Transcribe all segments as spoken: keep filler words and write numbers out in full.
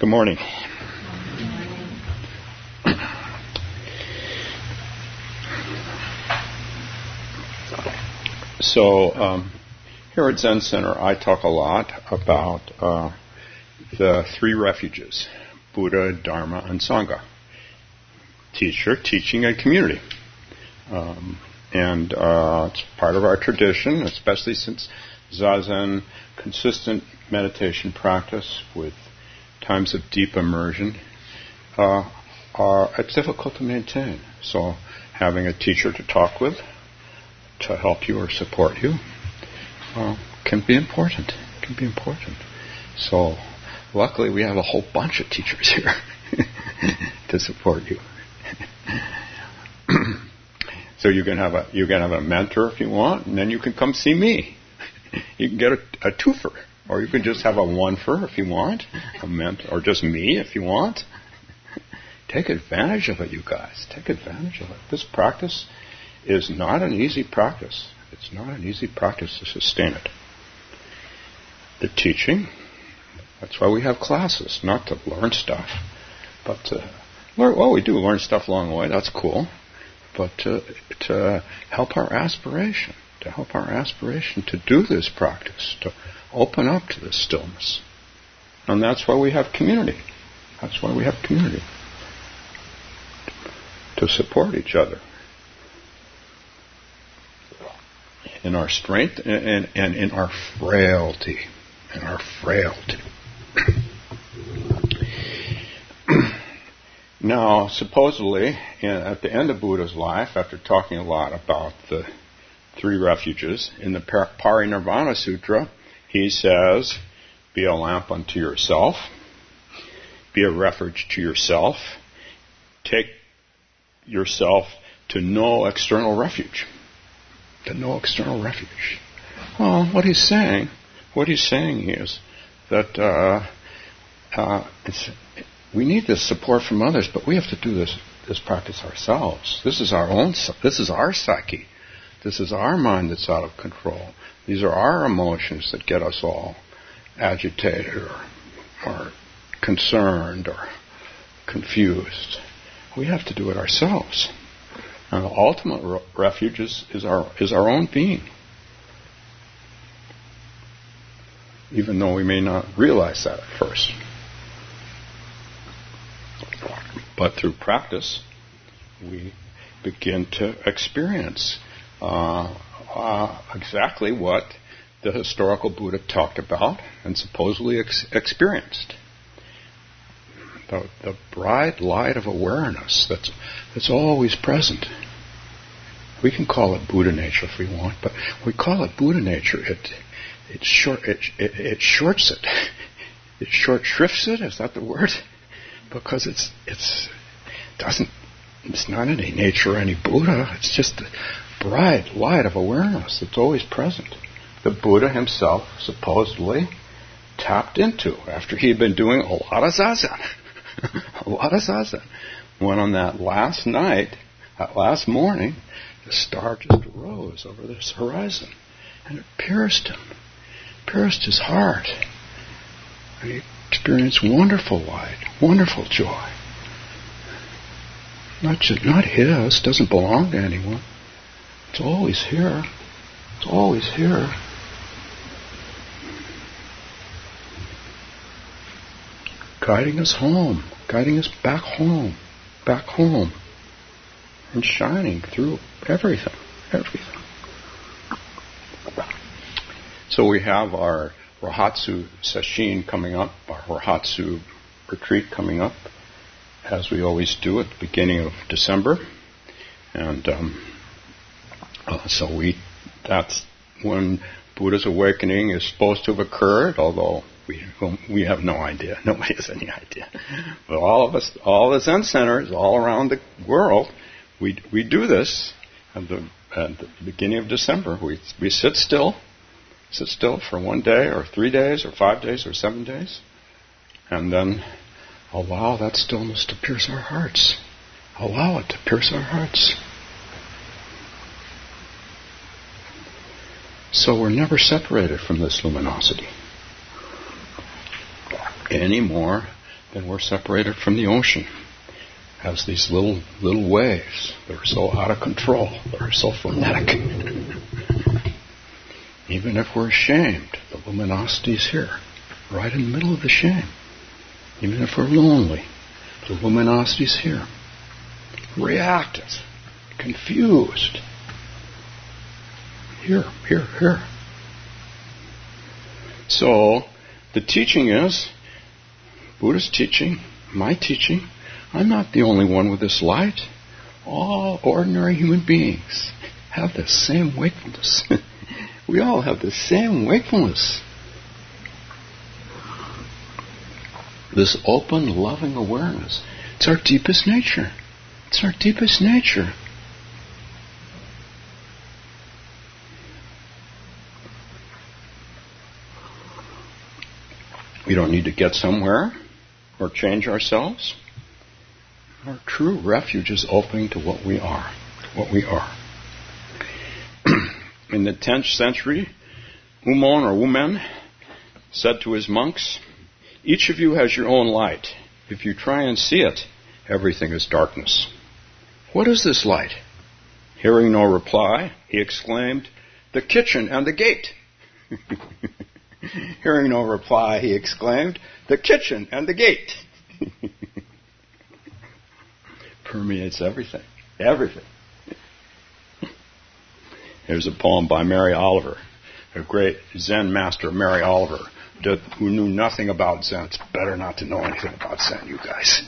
Good morning. So, um, here at Zen Center, I talk a lot about uh, the three refuges, Buddha, Dharma, and Sangha. Teacher, teaching, and community. Um, and uh, it's part of our tradition, especially since Zazen, consistent meditation practice with times of deep immersion, uh, are it's difficult to maintain. So having a teacher to talk with, to help you or support you, uh, can be important. Can be important. So luckily we have a whole bunch of teachers here to support you. So you can have a you can have a mentor if you want, and then you can come see me. You can get a, a twofer, or you can just have a one-fer if you want, a mentor, or just me if you want. Take advantage of it, you guys. Take advantage of it. This practice is not an easy practice. It's not an easy practice to sustain it. The teaching, that's why we have classes, not to learn stuff, but to learn. Well, we do learn stuff along the way. That's cool, but to to help our aspiration. to help our aspiration to do this practice, to open up to this stillness. And that's why we have community. That's why we have community. To support each other. In our strength and, and, and in our frailty. In our frailty. Now, supposedly, in, at the end of Buddha's life, after talking a lot about the three refuges, in the Parinirvana Sutra, he says, be a lamp unto yourself, be a refuge to yourself, take yourself to no external refuge. To no external refuge. Well, what he's saying, what he's saying is that uh, uh, it's, we need this support from others, but we have to do this this practice ourselves. This is our own. This is our psyche. This is our mind that's out of control. These are our emotions that get us all agitated or, or concerned or confused. We have to do it ourselves. And the ultimate re- refuge is, is our is our own being. Even though we may not realize that at first. But through practice, we begin to experience Uh, uh, exactly what the historical Buddha talked about and supposedly ex- experienced. The, the bright light of awareness that's that's always present. We can call it Buddha nature if we want, but we call it Buddha nature. It it short it it, it shorts it. It short shrifts it. Is that the word? Because it's it's doesn't it's not any nature or any Buddha. It's just the bright light of awareness that's always present. The Buddha himself supposedly tapped into after he had been doing a lot of zazen. a lot of zazen. When on that last night, that last morning, the star just rose over this horizon and it pierced him, pierced his heart. And he experienced wonderful light, wonderful joy. Not just, not his, doesn't belong to anyone. It's always here. It's always here. Guiding us home. Guiding us back home. Back home. And shining through everything. Everything. So we have our Rohatsu Sesshin coming up, our Rohatsu retreat coming up, as we always do at the beginning of December. And um, Uh, so we, that's when Buddha's awakening is supposed to have occurred, although we we have no idea. Nobody has any idea. But all of us, all the Zen centers all around the world, we we do this at the, at the beginning of December. We we sit still, sit still for one day or three days or five days or seven days, and then allow that stillness to pierce our hearts. Allow it to pierce our hearts. So we're never separated from this luminosity any more then we're separated from the ocean as these little little waves that are so out of control, that are so frenetic. Even if we're ashamed, the luminosity is here, right in the middle of the shame. Even if we're lonely, the luminosity is here. Reactive, confused. Here, here, here. So, the teaching is, Buddha's teaching, my teaching, I'm not the only one with this light. All ordinary human beings have the same wakefulness. We all have the same wakefulness. This open, loving awareness. It's our deepest nature. It's our deepest nature. We don't need to get somewhere or change ourselves. Our true refuge is opening to what we are, what we are. In the tenth century, Umon or Wumen said to his monks, each of you has your own light. If you try and see it, everything is darkness. What is this light? Hearing no reply, he exclaimed, the kitchen and the gate. Hearing no reply, he exclaimed, the kitchen and the gate. Permeates everything. Everything. Here's a poem by Mary Oliver, a great Zen master, Mary Oliver, who knew nothing about Zen. It's better not to know anything about Zen, you guys.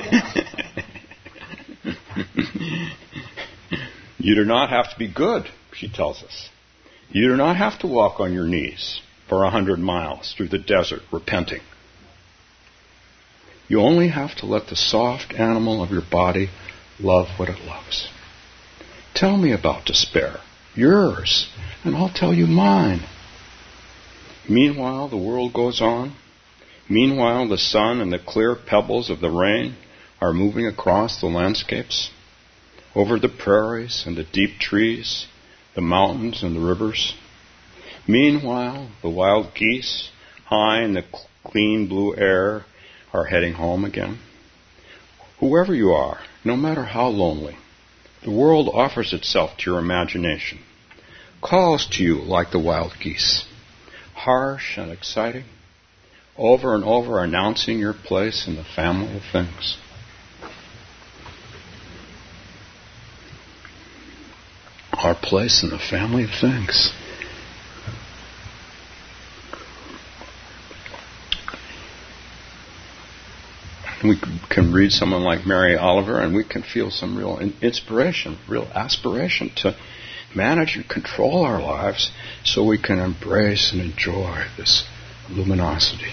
You do not have to be good, she tells us. You do not have to walk on your knees for a hundred miles through the desert repenting. You only have to let the soft animal of your body love what it loves. Tell me about despair, yours, and I'll tell you mine. Meanwhile, the world goes on. Meanwhile, the sun and the clear pebbles of the rain are moving across the landscapes, over the prairies and the deep trees, the mountains and the rivers. Meanwhile, the wild geese, high in the clean blue air, are heading home again. Whoever you are, no matter how lonely, the world offers itself to your imagination, calls to you like the wild geese, harsh and exciting, over and over announcing your place in the family of things. Our place in the family of things. We can read someone like Mary Oliver and we can feel some real inspiration, real aspiration to manage and control our lives so we can embrace and enjoy this luminosity,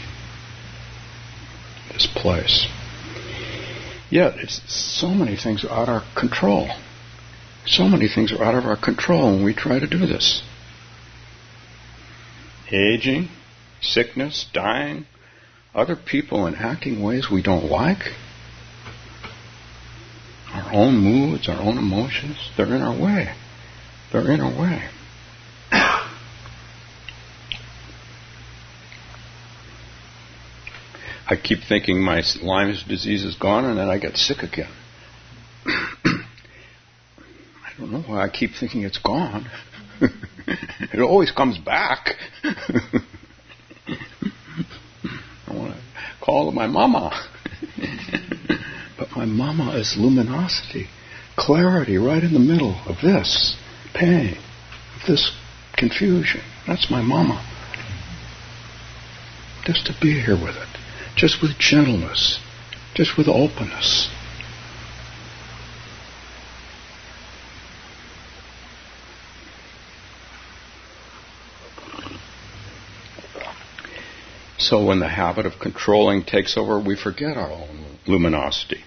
this place. Yet, it's, so many things are out of our control. So many things are out of our control when we try to do this. Aging, sickness, dying, other people in acting ways we don't like, our own moods, our own emotions, they're in our way. They're in our way. I keep thinking my Lyme's disease is gone and then I get sick again. I don't know why I keep thinking it's gone. It always comes back. I want to call my mama. But my mama is luminosity, clarity right in the middle of this pain, of this confusion. That's my mama. Just to be here with it, just with gentleness, just with openness. So when the habit of controlling takes over, we forget our own luminosity.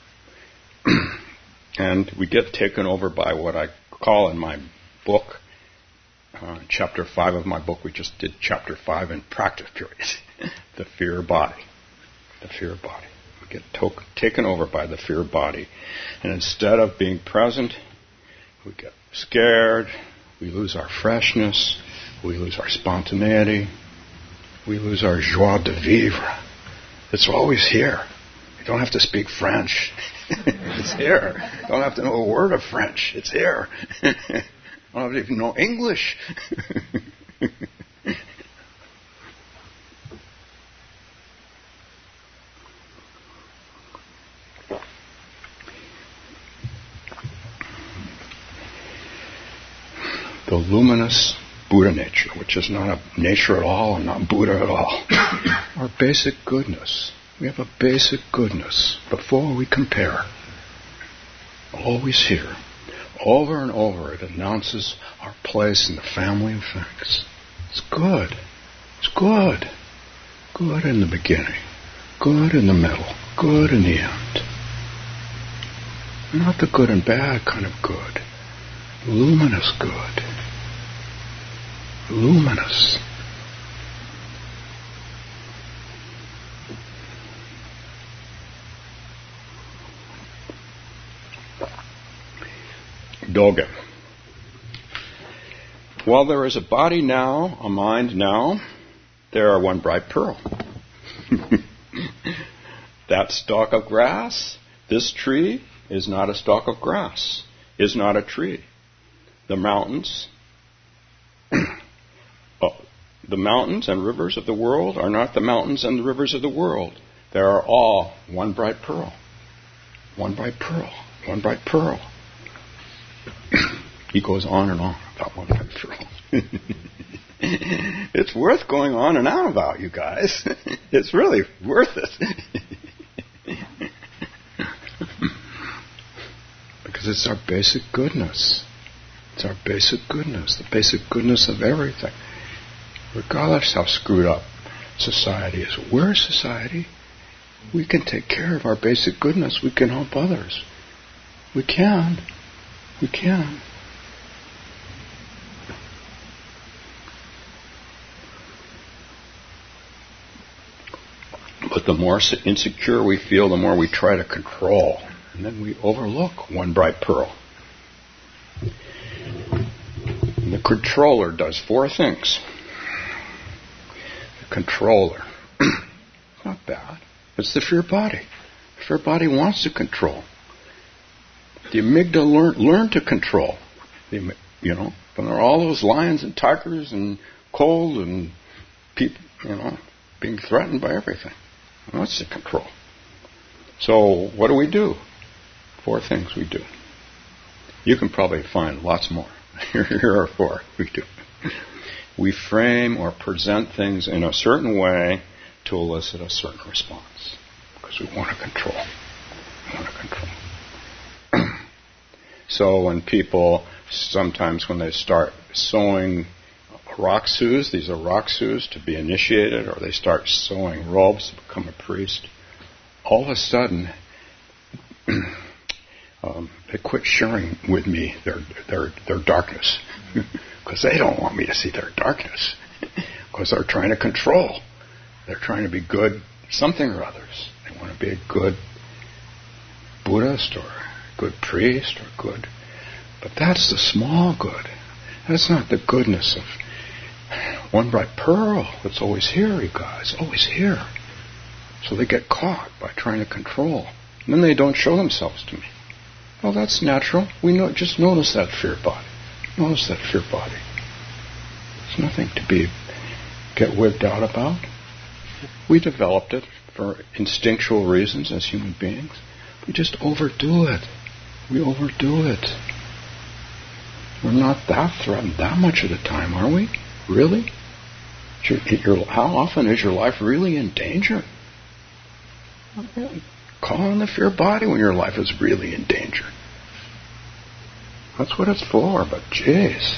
And we get taken over by what I call in my book, uh, chapter five of my book, we just did chapter five in practice period, the fear body. The fear body. We get to- taken over by the fear body. And instead of being present, we get scared, we lose our freshness, we lose our spontaneity, we lose our joie de vivre. It's always here. You don't have to speak French. It's here. You don't have to know a word of French. It's here. You don't have to even know English. The luminous Buddha nature, which is not a nature at all and not Buddha at all. Our basic goodness. We have a basic goodness before we compare. Always here. Over and over it announces our place in the family of things. It's good. It's good. Good in the beginning. Good in the middle. Good in the end. Not the good and bad kind of good. Luminous good. Luminous. Dogen. While there is a body now, a mind now, there are one bright pearl. That stalk of grass, this tree, is not a stalk of grass, is not a tree. The mountains, oh, the mountains and rivers of the world are not the mountains and the rivers of the world. They are all one bright pearl. One bright pearl. One bright pearl. He goes on and on about one bright pearl. It's worth going on and on about, you guys. It's really worth it. Because it's our basic goodness. It's our basic goodness, the basic goodness of everything. Regardless how screwed up society is. We're a society. We can take care of our basic goodness. We can help others. We can. We can. But the more insecure we feel, the more we try to control. And then we overlook one bright pearl. And the controller does four things. The controller. Not bad. It's the fear body. The fear body wants to control. The amygdala learn, learn to control. The, you know, when there are all those lions and tigers and cold and people, you know, being threatened by everything. It wants to control. So what do we do? Four things we do. You can probably find lots more. Here are four we do. We frame or present things in a certain way to elicit a certain response. Because we want to control. We want to control. So when people, sometimes when they start sewing raksus, these are raksus to be initiated, or they start sewing robes to become a priest, all of a sudden um, they quit sharing with me their their their darkness because they don't want me to see their darkness because they're trying to control. They're trying to be good something or others. They want to be a good Buddhist or good priest or good, but that's the small good. That's not the goodness of one bright pearl that's always here, you guys, always here. So they get caught by trying to control. And then they don't show themselves to me. Well, that's natural. We know. Just notice that fear body. Notice that fear body. There's nothing to be get wigged out about. We developed it for instinctual reasons as human beings. We just overdo it. We overdo it. We're not that threatened that much of the time, are we? Really? Your, your, how often is your life really in danger? Call on the fear body when your life is really in danger. That's what it's for, but jeez.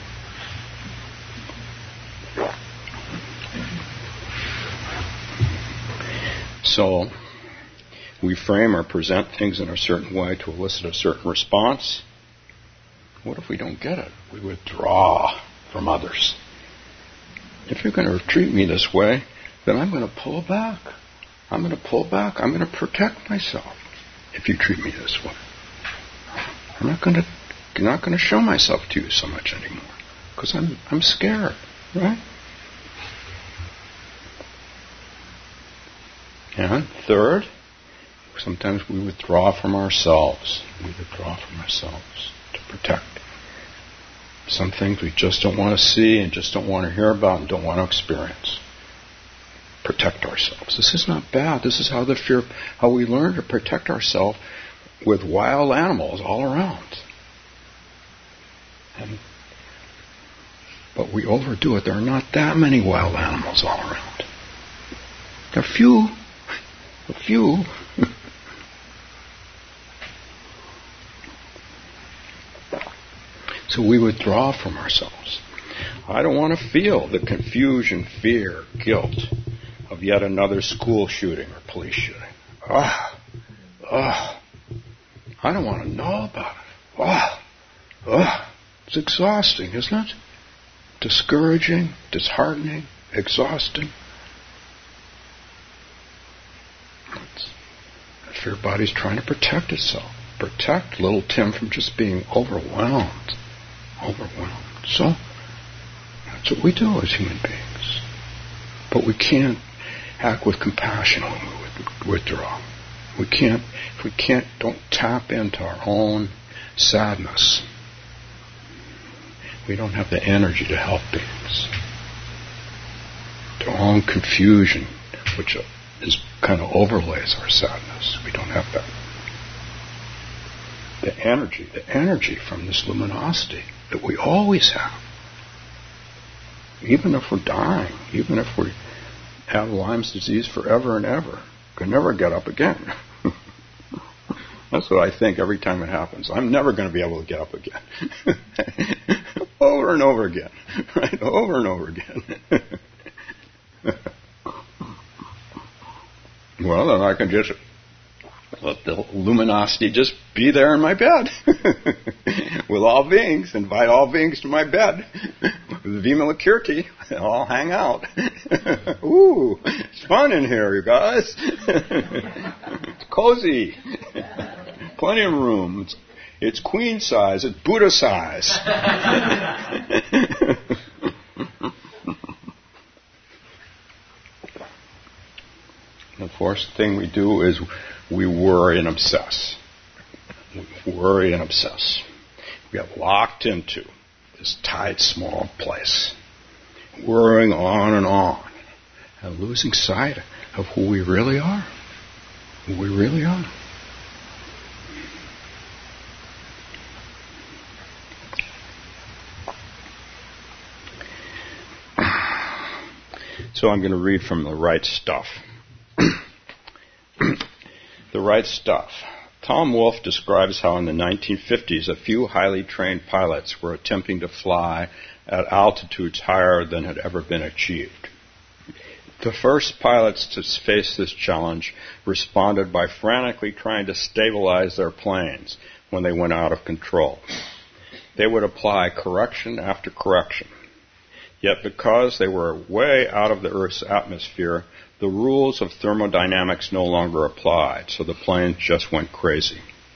So, we frame or present things in a certain way to elicit a certain response. What if we don't get it? We withdraw from others. If you're going to treat me this way, then I'm going to pull back. I'm going to pull back. I'm going to protect myself if you treat me this way. I'm not going to, I'm not going to show myself to you so much anymore because I'm, I'm scared, right? And third, Sometimes we withdraw from ourselves. We withdraw from ourselves to protect. Some things we just don't want to see and just don't want to hear about and don't want to experience. Protect ourselves. This is not bad. This is how the fear, how we learn to protect ourselves with wild animals all around. And, but we overdo it. There are not that many wild animals all around. There are few. A few. So we withdraw from ourselves. I don't want to feel the confusion, fear, guilt of yet another school shooting or police shooting. Ah, ah. I don't want to know about it. Ah, ah. It's exhausting, isn't it? Discouraging, disheartening, exhausting. It's, the fear body's trying to protect itself. Protect little Tim from just being overwhelmed. Overwhelmed. So, that's what we do as human beings. But we can't act with compassion when we withdraw. We can't, if we can't, don't tap into our own sadness. We don't have the energy to help beings. Our own confusion, which is kind of overlays our sadness. We don't have that. The energy, the energy from this luminosity that we always have. Even if we're dying, even if we have Lyme's disease forever and ever, can never get up again. That's what I think every time it happens. I'm never going to be able to get up again. Over and over again. Right? Over and over again. Well, then I can just let the luminosity just be there in my bed. With all beings. Invite all beings to my bed. With Vimalakirti. They'll all hang out. Ooh, it's fun in here, you guys. It's cozy. Plenty of room. It's, it's queen size. It's Buddha size. The fourth thing we do is we worry and obsess. We worry and obsess. We get locked into this tight, small place, worrying on and on, and losing sight of who we really are. Who we really are. So I'm going to read from The Right Stuff. The Right Stuff. Tom Wolfe describes how in the nineteen fifties a few highly trained pilots were attempting to fly at altitudes higher than had ever been achieved. The first pilots to face this challenge responded by frantically trying to stabilize their planes when they went out of control. They would apply correction after correction. Yet because they were way out of the Earth's atmosphere, the rules of thermodynamics no longer applied, so the planes just went crazy.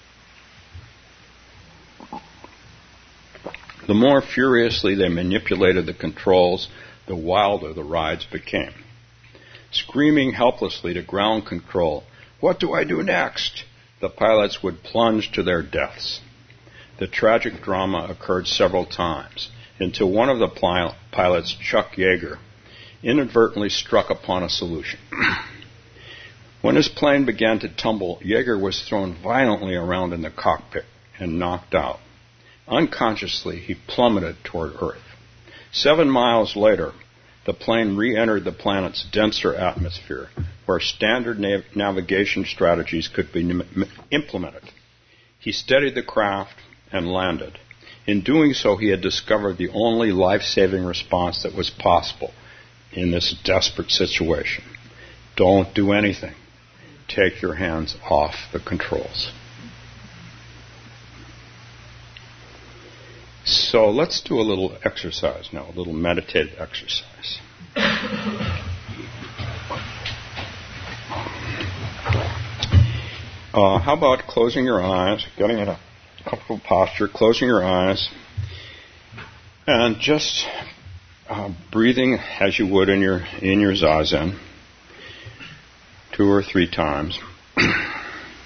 The more furiously they manipulated the controls, the wilder the rides became. Screaming helplessly to ground control, "What do I do next?" the pilots would plunge to their deaths. The tragic drama occurred several times, until one of the pil- pilots, Chuck Yeager, inadvertently struck upon a solution. When his plane began to tumble, Yeager was thrown violently around in the cockpit and knocked out. Unconsciously, he plummeted toward Earth. Seven miles later, the plane re-entered the planet's denser atmosphere, where standard nav- navigation strategies could be n- implemented. He steadied the craft and landed. In doing so, he had discovered the only life-saving response that was possible in this desperate situation. Don't do anything. Take your hands off the controls. So let's do a little exercise now, a little meditative exercise. Uh, how about closing your eyes, getting in a comfortable posture, closing your eyes, and just uh, breathing as you would in your in your zazen, two or three times.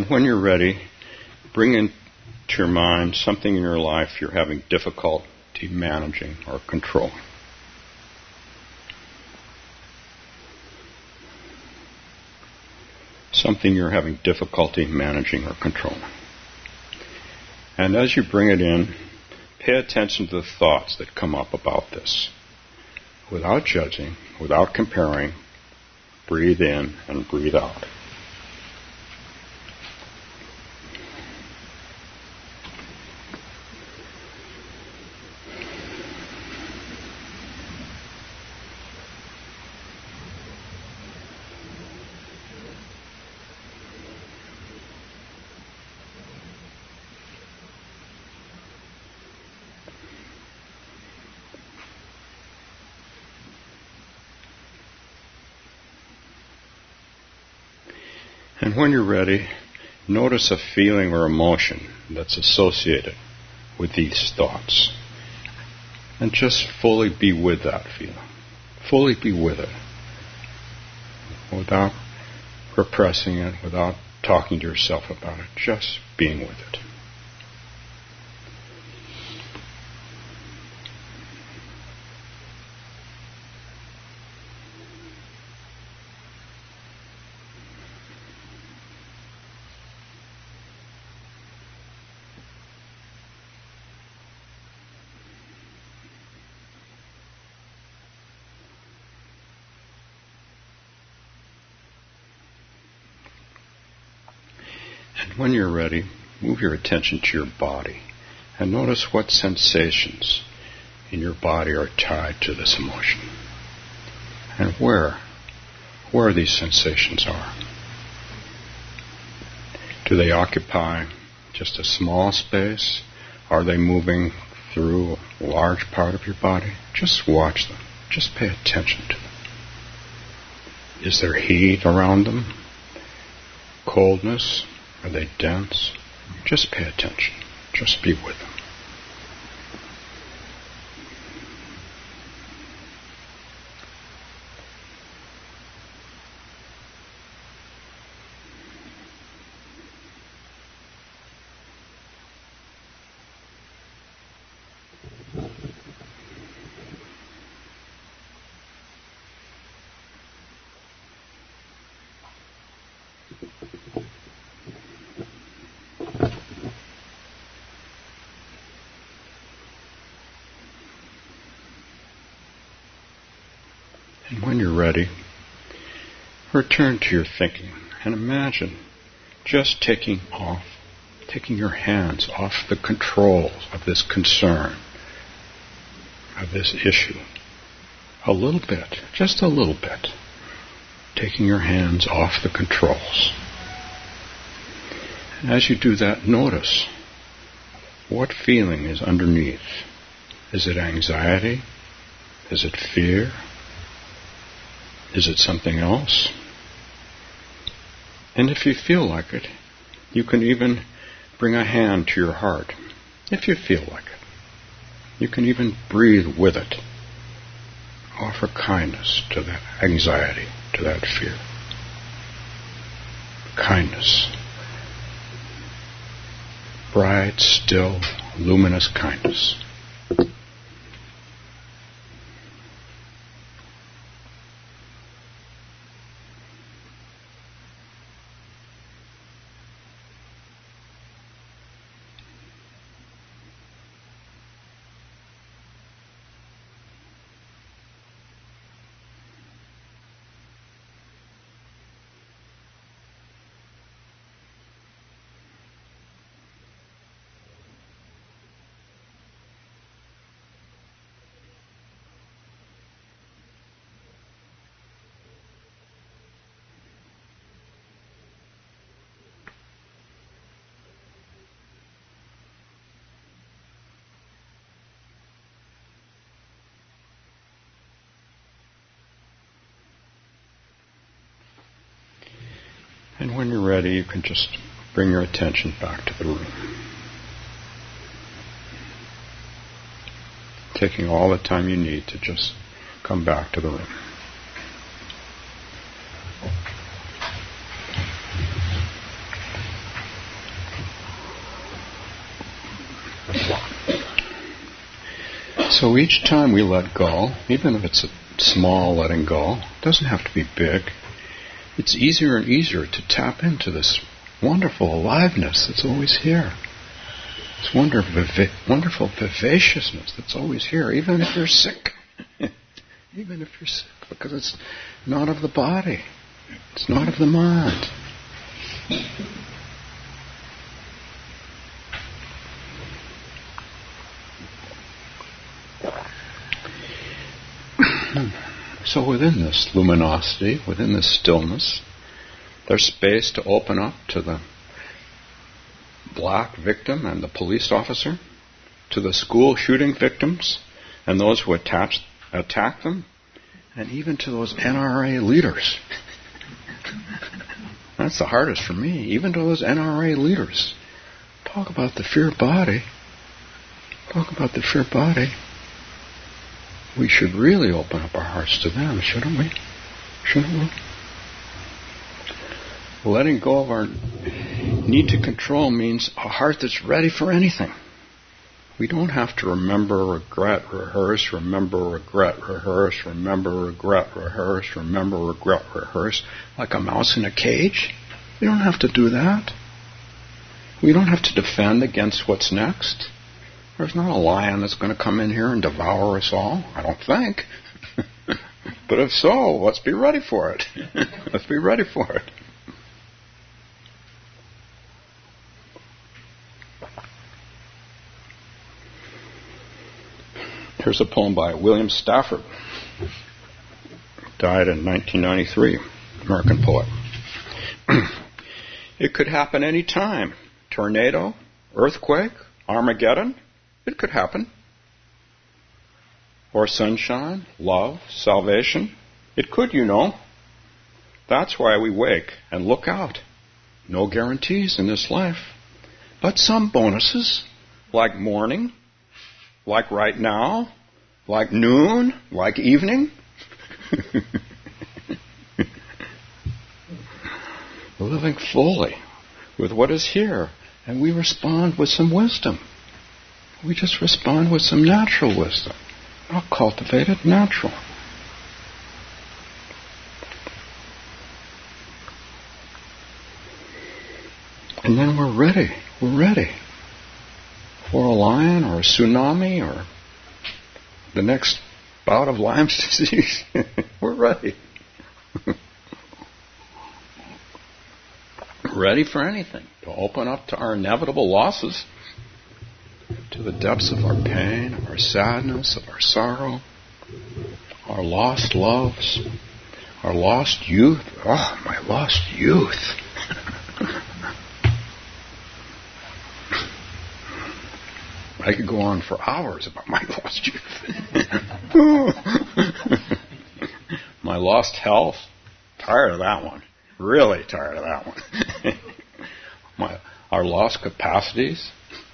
And when you're ready, bring into your mind something in your life you're having difficulty managing or controlling. Something you're having difficulty managing or controlling. And as you bring it in, pay attention to the thoughts that come up about this. Without judging, without comparing, breathe in and breathe out. And when you're ready, notice a feeling or emotion that's associated with these thoughts. And just fully be with that feeling. Fully be with it. Without repressing it, without talking to yourself about it. Just being with it. When you're ready, move your attention to your body and notice what sensations in your body are tied to this emotion and where, where these sensations are. Do they occupy just a small space? Are they moving through a large part of your body? Just watch them. Just pay attention to them. Is there heat around them? Coldness? Are they dense? Just pay attention. Just be with them. And when you're ready, return to your thinking and imagine just taking off, taking your hands off the controls of this concern, of this issue. A little bit, just a little bit. Taking your hands off the controls. And as you do that, notice what feeling is underneath. Is it anxiety? Is it fear? Is it something else? And if you feel like it, you can even bring a hand to your heart, if you feel like it. You can even breathe with it. Offer kindness to that anxiety, to that fear. Kindness. Bright, still, luminous kindness. And when you're ready, you can just bring your attention back to the room. Taking all the time you need to just come back to the room. So each time we let go, even if it's a small letting go, it doesn't have to be big, it's easier and easier to tap into this wonderful aliveness that's always here. This wonderful, viva- wonderful vivaciousness that's always here, even if you're sick. Even if you're sick, because it's not of the body. It's not of the mind. So within this luminosity, within this stillness, there's space to open up to the black victim and the police officer, to the school shooting victims and those who attach, attack them, and even to those N R A leaders. That's the hardest for me. Even to those N R A leaders. Talk about the fear body. Talk about the fear body. We should really open up our hearts to them, shouldn't we? Shouldn't we? Letting go of our need to control means a heart that's ready for anything. We don't have to remember, regret, rehearse, remember, regret, rehearse, remember, regret, rehearse, remember, regret, rehearse, like a mouse in a cage. We don't have to do that. We don't have to defend against what's next. There's not a lion that's going to come in here and devour us all, I don't think. But if so, let's be ready for it. Let's be ready for it. Here's a poem by William Stafford. Died in nineteen ninety-three, American poet. It could happen any time. Tornado, earthquake, Armageddon. It could happen. Or sunshine, love, salvation. It could, you know. That's why we wake and look out. No guarantees in this life. But some bonuses, like morning, like right now, like noon, like evening. Living fully with what is here. And we respond with some wisdom. We just respond with some natural wisdom. Not cultivated, natural. And then we're ready. We're ready for a lion or a tsunami or the next bout of Lyme's disease. We're ready. Ready for anything. To open up to our inevitable losses, to the depths of our pain, of our sadness, of our sorrow, our lost loves, our lost youth. Oh, my lost youth. I could go on for hours about my lost youth. My lost health. Tired of that one. Really tired of that one. My, our lost capacities.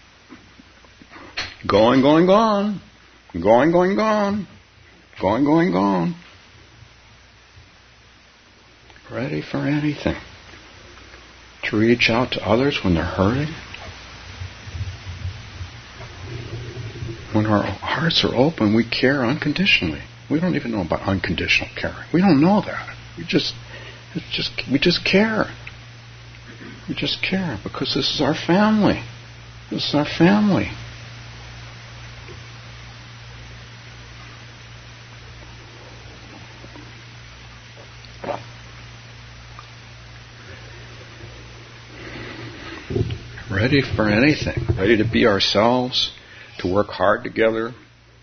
Going, going, gone. Going, going, gone. Going, going, gone. Ready for anything. To reach out to others when they're hurting. When our hearts are open, we care unconditionally. We don't even know about unconditional caring. We don't know that. We just, it's just, we just care. We just care because this is our family. This is our family. Ready for anything. Ready to be ourselves. To work hard together,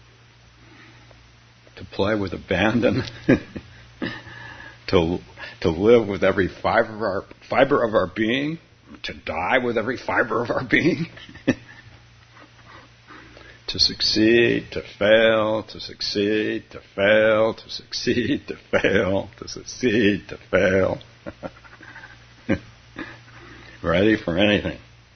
to play with abandon, to to live with every fiber of our fiber of our being, to die with every fiber of our being, to succeed, to fail, to succeed, to fail, to succeed, to fail, to succeed, to fail. Ready for anything.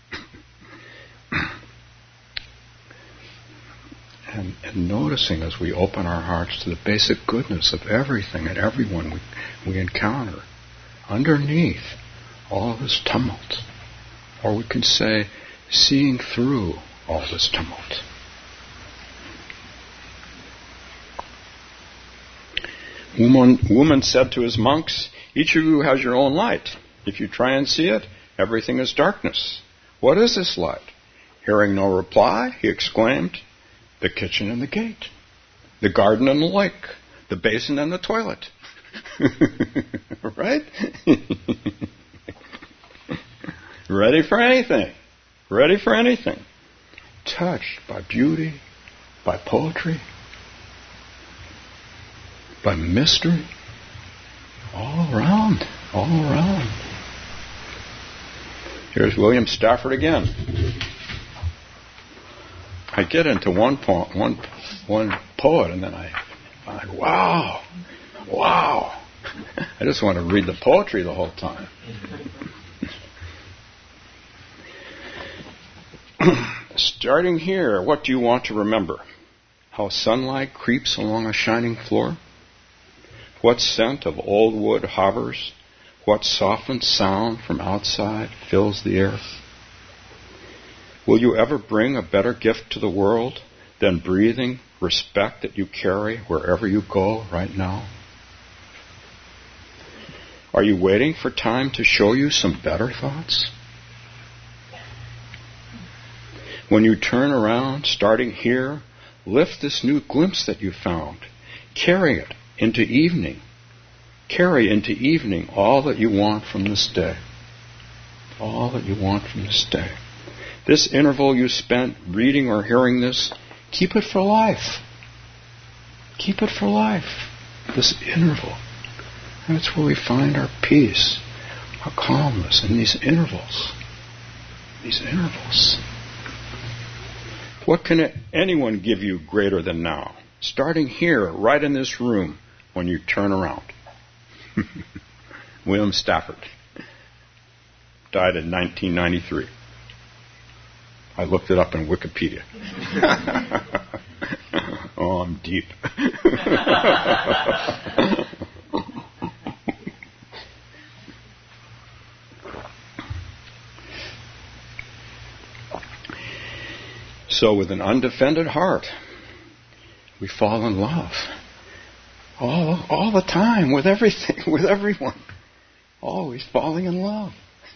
And, and noticing as we open our hearts to the basic goodness of everything and everyone we, we encounter, underneath all this tumult. Or we can say, seeing through all this tumult. Woman, woman said to his monks, each of you has your own light. If you try and see it, everything is darkness. What is this light? Hearing no reply, he exclaimed, the kitchen and the gate, the garden and the lake, the basin and the toilet. Right? Ready for anything. Ready for anything. Touched by beauty, by poetry, by mystery, all around, all around. Here's William Stafford again. I get into one poem, one, one poet, and then I, I'm like, wow, wow. I just want to read the poetry the whole time. Starting here, what do you want to remember? How sunlight creeps along a shining floor? What scent of old wood hovers? What softened sound from outside fills the air? Will you ever bring a better gift to the world than breathing respect that you carry wherever you go right now? Are you waiting for time to show you some better thoughts? When you turn around, starting here, lift this new glimpse that you found. Carry it into evening. Carry into evening all that you want from this day. All that you want from this day. This interval you spent reading or hearing this, keep it for life. Keep it for life. This interval. That's where we find our peace, our calmness in these intervals. These intervals. What can anyone give you greater than now? Starting here, right in this room, when you turn around. William Stafford. Died in nineteen ninety-three. I looked it up in Wikipedia. Oh, I'm deep. So with an undefended heart, we fall in love. All, all the time, with everything, with everyone. Always falling in love.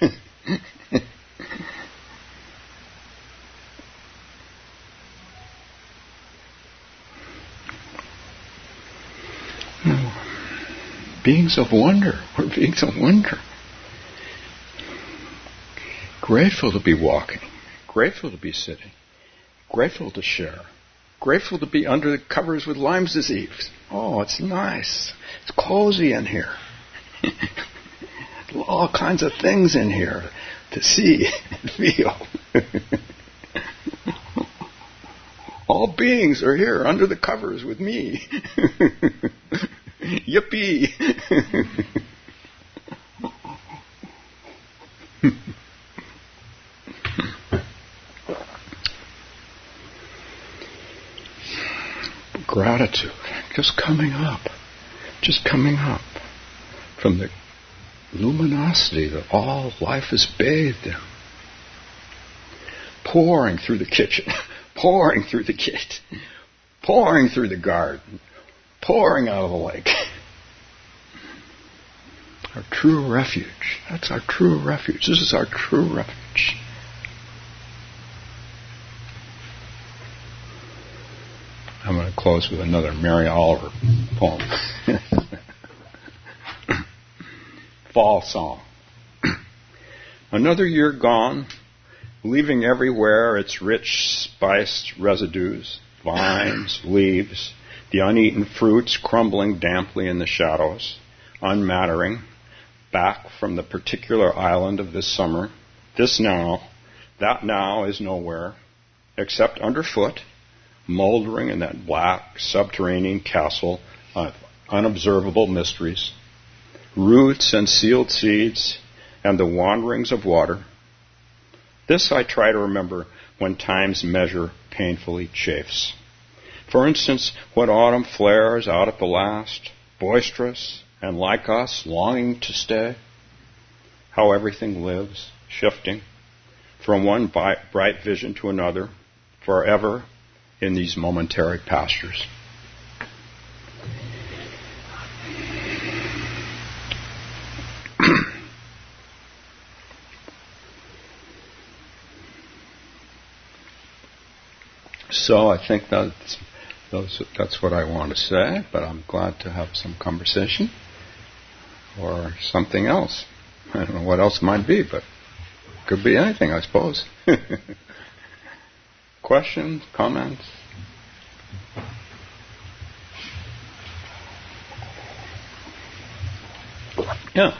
Beings of wonder. We're beings of wonder. Grateful to be walking. Grateful to be sitting. Grateful to share. Grateful to be under the covers with Lyme's disease. Oh, it's nice. It's cozy in here. All kinds of things in here to see and feel. All beings are here under the covers with me. Yippee! Gratitude, just coming up, just coming up from the luminosity that all life is bathed in. Pouring through the kitchen, pouring through the gate, pouring through the garden, pouring out of the lake. Our true refuge. That's our true refuge. This is our true refuge. I'm going to close with another Mary Oliver poem. Fall Song. Another year gone, leaving everywhere its rich spiced residues, vines, leaves, the uneaten fruits crumbling damply in the shadows, unmattering, back from the particular island of this summer. This now, that now is nowhere, except underfoot, moldering in that black subterranean castle of unobservable mysteries, roots and sealed seeds, and the wanderings of water. This I try to remember when time's measure painfully chafes. For instance, when autumn flares out at the last, boisterous and like us, longing to stay. How everything lives, shifting from one bright vision to another, forever in these momentary pastures. So I think that's, those, that's what I want to say, but I'm glad to have some conversation or something else. I don't know what else it might be, but it could be anything, I suppose. Questions, comments? Yeah.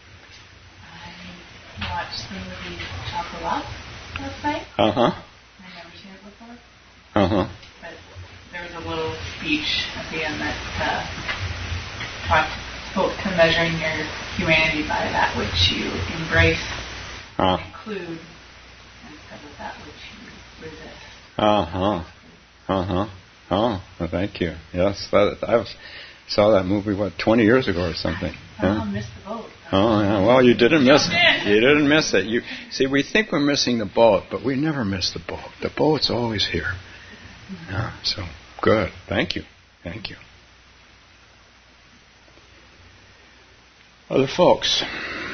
I watched the movie Chocolat last night. Uh-huh. I've never seen it before. Uh-huh. But there was a little speech at the end that uh, talked, spoke to measuring your humanity by that which you embrace uh. and include instead of that which you resist. Uh-huh. Uh-huh. Oh, well, thank you. Yes, that, I was, saw that movie, what, twenty years ago or something. I somehow missed the boat. Oh, yeah. Well, you didn't miss it. You didn't miss it. You see, we think we're missing the boat, but we never miss the boat. The boat's always here. Yeah, so, good. Thank you. Thank you. Other folks?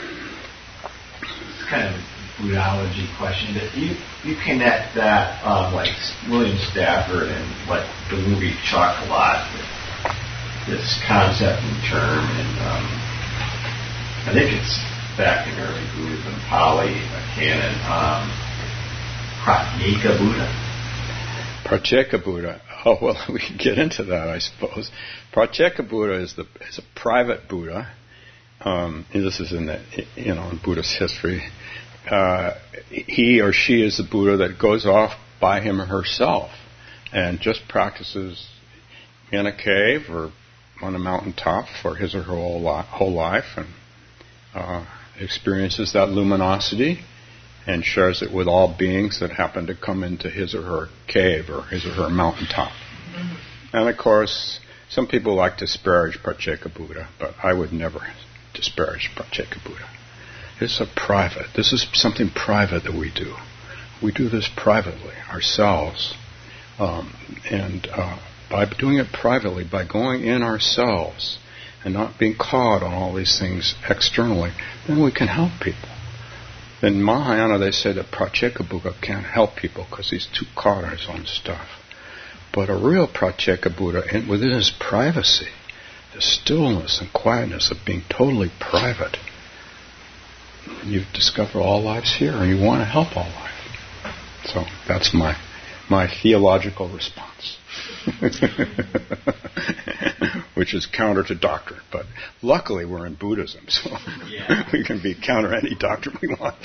It's kind of a Buddhology question, but you, you connect that, um, like William Stafford and like the movie Chocolat, this concept and term, and um, I think it's back in early Buddhism, Pali canon, um, Pratyeka Buddha. Pratyeka Buddha. Oh, well, we can get into that, I suppose. Pratyeka Buddha is the is a private Buddha. Um, and this is in the you know in Buddhist history. Uh, he or she is the Buddha that goes off by him or herself and just practices in a cave or on a mountaintop for his or her whole, li- whole life, and uh, experiences that luminosity and shares it with all beings that happen to come into his or her cave or his or her mountaintop. Mm-hmm. And of course, some people like to disparage Pratyeka Buddha, but I would never disparage Pratyeka Buddha. It's a private. This is something private that we do. We do this privately ourselves, um, and uh, by doing it privately, by going in ourselves and not being caught on all these things externally, then we can help people. In Mahayana, they say that Pratyeka Buddha can't help people because he's too caught on his own stuff. But a real Pratyeka Buddha, in, within his privacy, the stillness and quietness of being totally private, you've discovered all life's here, and you want to help all life. So that's my my theological response, which is counter to doctrine. But luckily, we're in Buddhism, so yeah. We can be counter any doctrine we want.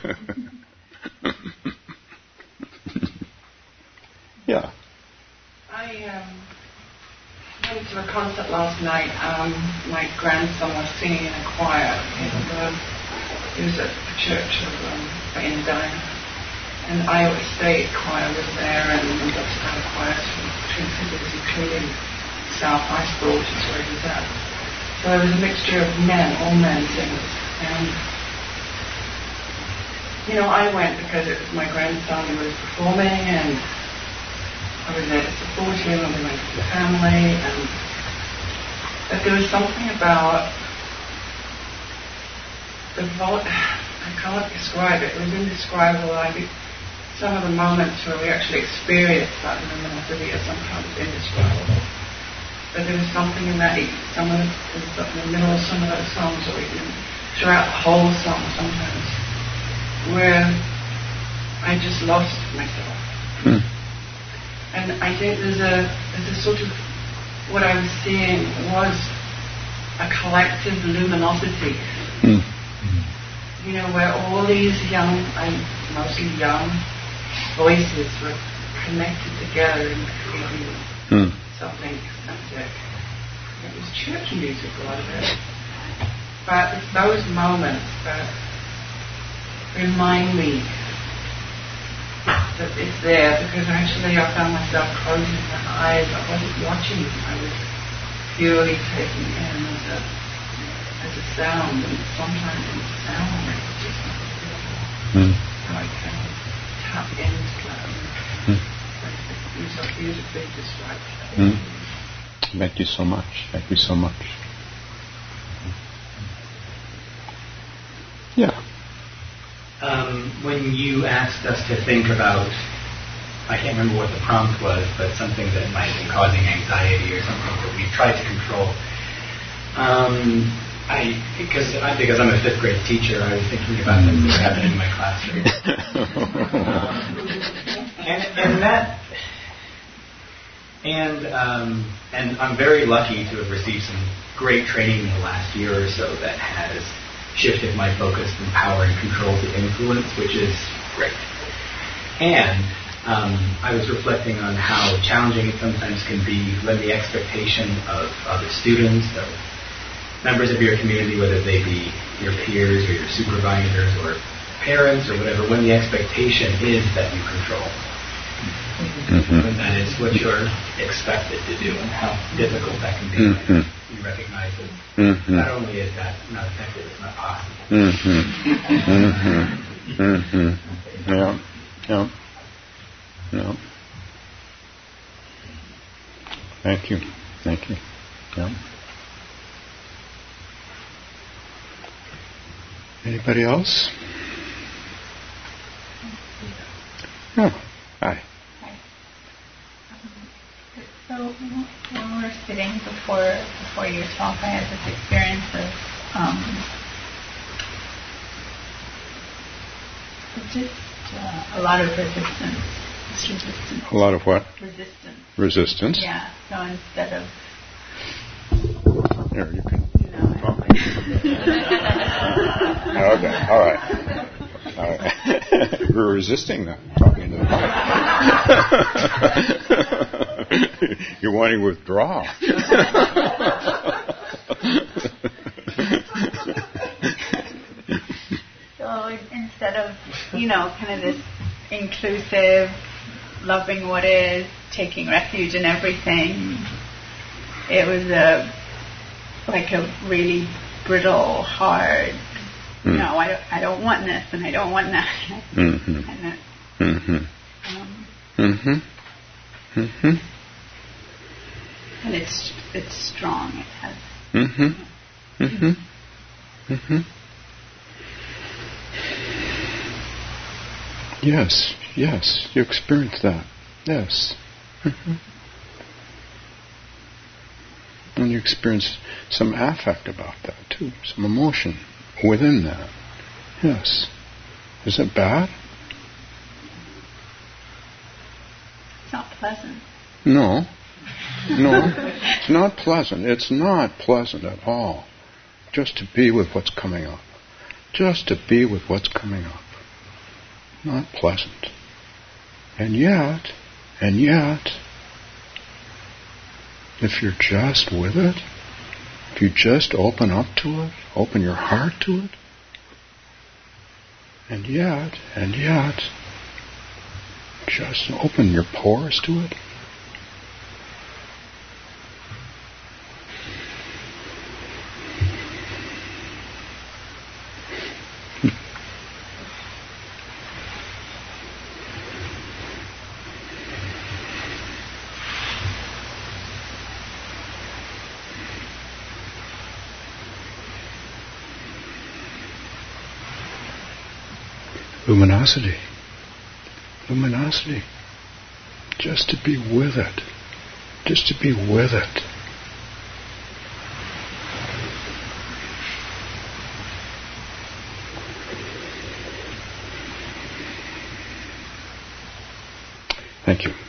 Yeah. I um, went to a concert last night. Um, my grandson was singing in a choir. And, um, It was at the church of, um, in Edina, and Iowa State Choir was there, and the Dutch Choir from Twin Cities, including South High School, which is where he was at. So there was a mixture of men, all men singers, and you know, I went because it was my grandson who was performing, and I was there to support him, and we went to the family, and but there was something about the vol- I can't describe it. It was indescribable. I think some of the moments where we actually experienced that luminosity are sometimes indescribable. But there was something in that. Some of the, in the middle of some of those songs, or even throughout the whole song, sometimes, where I just lost myself. Hmm. And I think there's a there's a sort of what I was seeing was a collective luminosity. Hmm. You know, where all these young, and mostly young, voices were connected together and creating mm. something ecstatic. It was church music, a lot of it. But it's those moments that remind me that it's there, because actually I found myself closing my eyes. I wasn't watching, I was purely taking in as a as a sound, and sometimes in sound it's just mm. how I can tap into that. Mm. It was so beautifully described. Mm. Thank you so much. Thank you so much. Yeah. Um, when you asked us to think about I can't remember what the prompt was, but something that might have been causing anxiety or something that we tried to control. Um, I because I, because I'm a fifth grade teacher, I was thinking about things that were happening in my classroom, um, and and that and um, and I'm very lucky to have received some great training in the last year or so that has shifted my focus from power and control to influence, which is great. And um, I was reflecting on how challenging it sometimes can be when the expectation of other students, of members of your community, whether they be your peers or your supervisors or parents or whatever, when the expectation is that you control. Mm-hmm. When that is what you're expected to do, and how difficult that can be. Mm-hmm. You recognize that mm-hmm. not only is that not effective, it's not possible. Mm-hmm. mm-hmm. Mm-hmm. Yeah. Yeah. Yeah. Thank you. Thank you. Yeah. Anybody else? No. Hi. So when we were sitting before before your talk, I had this experience of um, just uh, a lot of resistance. Just resistance. A lot of what? Resistance. Resistance. Yeah. So instead of here, you can. No, talk. Okay. All right. All right. We're resisting that. Talking to the mic. You're wanting to withdraw. So instead of, you know, kind of this inclusive, loving what is, taking refuge in everything, it was a like a really brittle, hard. Mm. No, I don't. I don't want this, and I don't want that. Mm-hmm. And that, mm-hmm. Um, mm-hmm. Mm-hmm. And it's it's strong. It has. Mm-hmm. Mm-hmm. Mm-hmm. Yes. Yes. You experience that. Yes. Mm-hmm. And you experience some affect about that too, some emotion within that. Yes. Is it bad? It's not pleasant. No. No. It's not pleasant. It's not pleasant at all. Just to be with what's coming up. Just to be with what's coming up. Not pleasant. And yet, and yet, if you're just with it, if you just open up to it, open your heart to it, and yet, and yet, just open your pores to it, luminosity. Luminosity. Just to be with it. Just to be with it. Thank you.